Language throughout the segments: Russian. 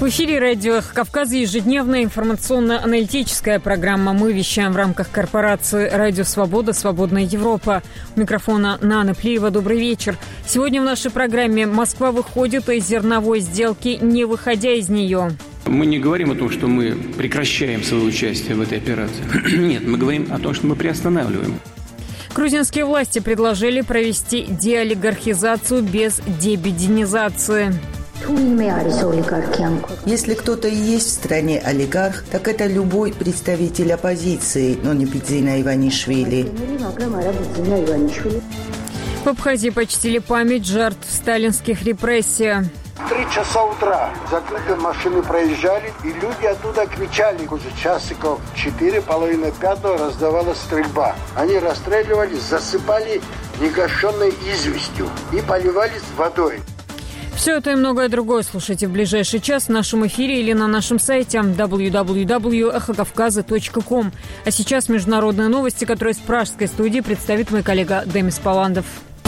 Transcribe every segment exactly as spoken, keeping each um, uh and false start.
В эфире радио «Эхо Кавказа» ежедневная информационно-аналитическая программа. Мы вещаем в рамках корпорации «Радио Свобода. Свободная Европа». У микрофона Нана Плиева. Добрый вечер. Сегодня в нашей программе Москва выходит из зерновой сделки, не выходя из нее. Мы не говорим о том, что мы прекращаем свое участие в этой операции. Нет, мы говорим о том, что мы приостанавливаем. Грузинские власти предложили провести деолигархизацию без дебеденизации. Если кто-то и есть в стране олигарх, так это любой представитель оппозиции, но не Бидзина Иванишвили. В Абхазии почтили память жертв сталинских репрессий. Три часа утра закрытые машины проезжали, и люди оттуда кричали. Уже часиков четыре, половина пятого раздавалась стрельба. Они расстреливали, засыпали негашенной известью и поливались водой. Все это и многое другое слушайте в ближайший час в нашем эфире или на нашем сайте дабл ю дабл ю дабл ю точка эхо кавказа точка ком. А сейчас международные новости, которые из пражской студии представит мой коллега Демис Паландов.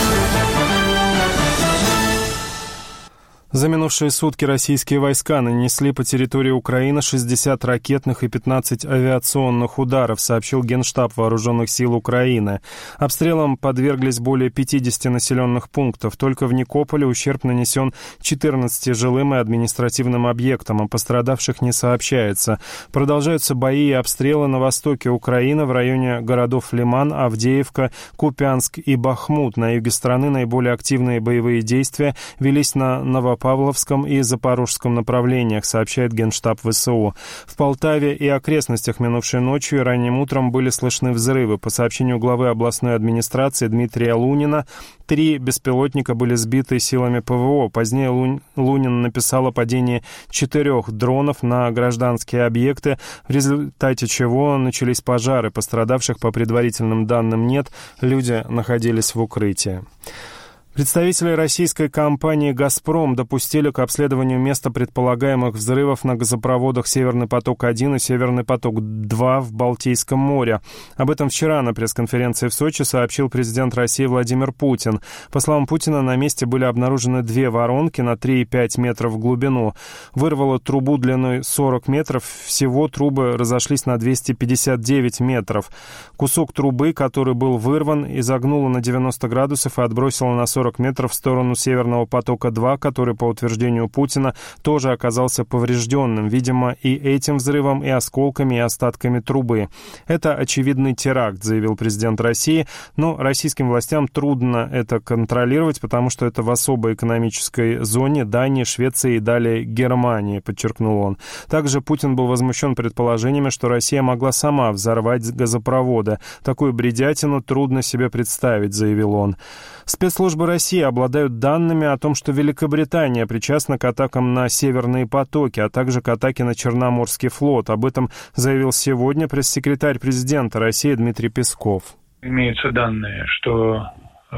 За минувшие сутки российские войска нанесли по территории Украины шестьдесят ракетных и пятнадцать авиационных ударов, сообщил Генштаб Вооруженных сил Украины. Обстрелам подверглись более пятидесяти населенных пунктов. Только в Никополе ущерб нанесен четырнадцати жилым и административным объектам, о пострадавших не сообщается. Продолжаются бои и обстрелы на востоке Украины в районе городов Лиман, Авдеевка, Купянск и Бахмут. На юге страны наиболее активные боевые действия велись на Новопавловском Павловском и Запорожском направлениях, сообщает Генштаб ВСУ. В Полтаве и окрестностях минувшей ночью и ранним утром были слышны взрывы. По сообщению главы областной администрации Дмитрия Лунина, три беспилотника были сбиты силами ПВО. Позднее Лун... Лунин написал о падении четырех дронов на гражданские объекты, в результате чего начались пожары. Пострадавших, по предварительным данным, нет. Люди находились в укрытии. Представители российской компании «Газпром» допустили к обследованию места предполагаемых взрывов на газопроводах «Северный поток-один» и «Северный поток-два» в Балтийском море. Об этом вчера на пресс-конференции в Сочи сообщил президент России Владимир Путин. По словам Путина, на месте были обнаружены две воронки на три и пять метров в глубину. Вырвало трубу длиной сорок метров, всего трубы разошлись на двести пятьдесят девять метров. Кусок трубы, который был вырван, изогнуло на девяносто градусов и отбросило на сорок метров в сторону Северного потока-два, который, по утверждению Путина, тоже оказался поврежденным, видимо, и этим взрывом, и осколками, и остатками трубы. Это очевидный теракт, заявил президент России, но российским властям трудно это контролировать, потому что это в особой экономической зоне Дании, Швеции и далее Германии, подчеркнул он. Также Путин был возмущен предположениями, что Россия могла сама взорвать газопроводы. Такую бредятину трудно себе представить, заявил он. Спецслужбы России обладают данными о том, что Великобритания причастна к атакам на северные потоки, а также к атаке на Черноморский флот. Об этом заявил сегодня пресс-секретарь президента России Дмитрий Песков. Имеются данные, что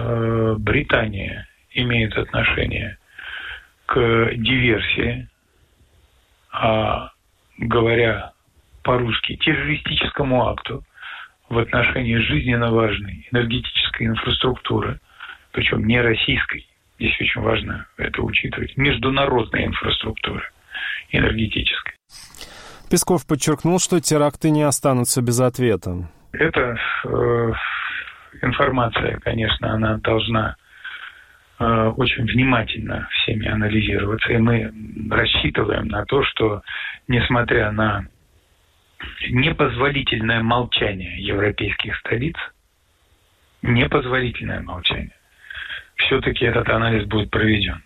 э, Британия имеет отношение к диверсии, а говоря по-русски, террористическому акту в отношении жизненно важной энергетической инфраструктуры, причем не российской, здесь очень важно это учитывать, международной инфраструктуры энергетической. Песков подчеркнул, что теракты не останутся без ответа. Эта э, информация, конечно, она должна э, очень внимательно всеми анализироваться, и мы рассчитываем на то, что, несмотря на непозволительное молчание европейских столиц, непозволительное молчание, все-таки этот анализ будет проведен.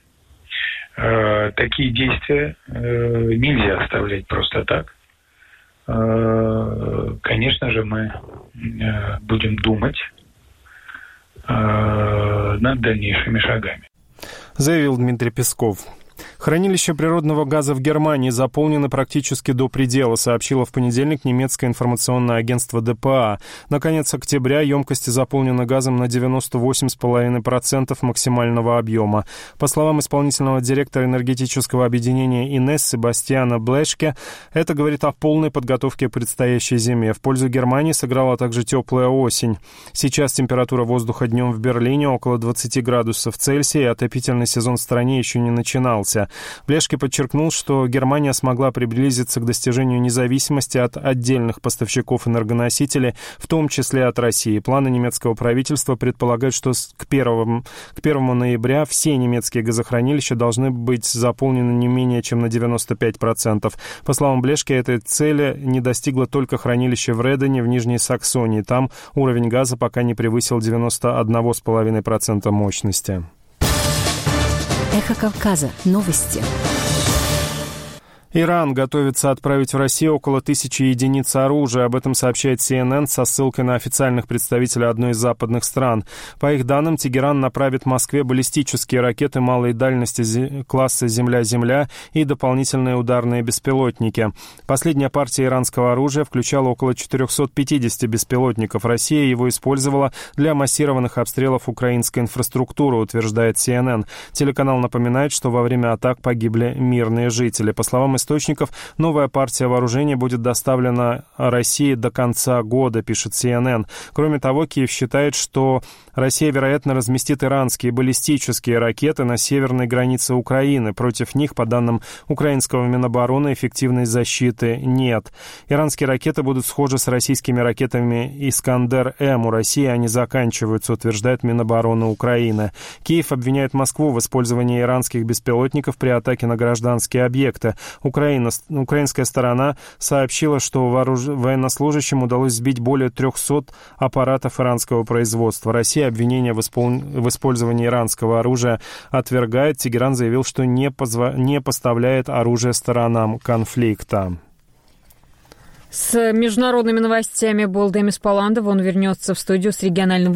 Э, такие действия э, нельзя оставлять просто так. Э, конечно же, мы э, будем думать э, над дальнейшими шагами. Заявил Дмитрий Песков. Хранилища природного газа в Германии заполнены практически до предела, сообщило в понедельник немецкое информационное агентство дэ пэ а. На конец октября емкости заполнены газом на девяносто восемь целых пять десятых процента максимального объема. По словам исполнительного директора энергетического объединения ИНЭС Себастьяна Блешке, это говорит о полной подготовке к предстоящей зиме. В пользу Германии сыграла также теплая осень. Сейчас температура воздуха днем в Берлине около двадцати градусов Цельсия, и отопительный сезон в стране еще не начинался. Блешке подчеркнул, что Германия смогла приблизиться к достижению независимости от отдельных поставщиков энергоносителей, в том числе от России. Планы немецкого правительства предполагают, что к первому, к первому ноября все немецкие газохранилища должны быть заполнены не менее чем на девяносто пять процентов. По словам Блешке, этой цели не достигло только хранилище в Редене в Нижней Саксонии. Там уровень газа пока не превысил девяносто один целых пять десятых процента мощности. Эхо Кавказа. Новости. Иран готовится отправить в Россию около тысячи единиц оружия. Об этом сообщает си эн эн со ссылкой на официальных представителей одной из западных стран. По их данным, Тегеран направит Москве баллистические ракеты малой дальности класса «Земля-Земля» и дополнительные ударные беспилотники. Последняя партия иранского оружия включала около четыреста пятьдесят беспилотников. Россия его использовала для массированных обстрелов украинской инфраструктуры, утверждает си эн эн. Телеканал напоминает, что во время атак погибли мирные жители. По словам источников, новая партия вооружения будет доставлена России до конца года, пишет си эн эн. Кроме того, Киев считает, что Россия, вероятно, разместит иранские баллистические ракеты на северной границе Украины. Против них, по данным украинского Минобороны, эффективной защиты нет. Иранские ракеты будут схожи с российскими ракетами «Искандер-М». У России они заканчиваются, утверждает Минобороны Украины. Киев обвиняет Москву в использовании иранских беспилотников при атаке на гражданские объекты. Украина, украинская сторона сообщила, что вооруж... военнослужащим удалось сбить более трехсот аппаратов иранского производства. Россия обвинение в, испол... в использовании иранского оружия отвергает. Тегеран заявил, что не, позва... не поставляет оружие сторонам конфликта. С международными новостями был Демис Паландов. Он вернется в студию с региональным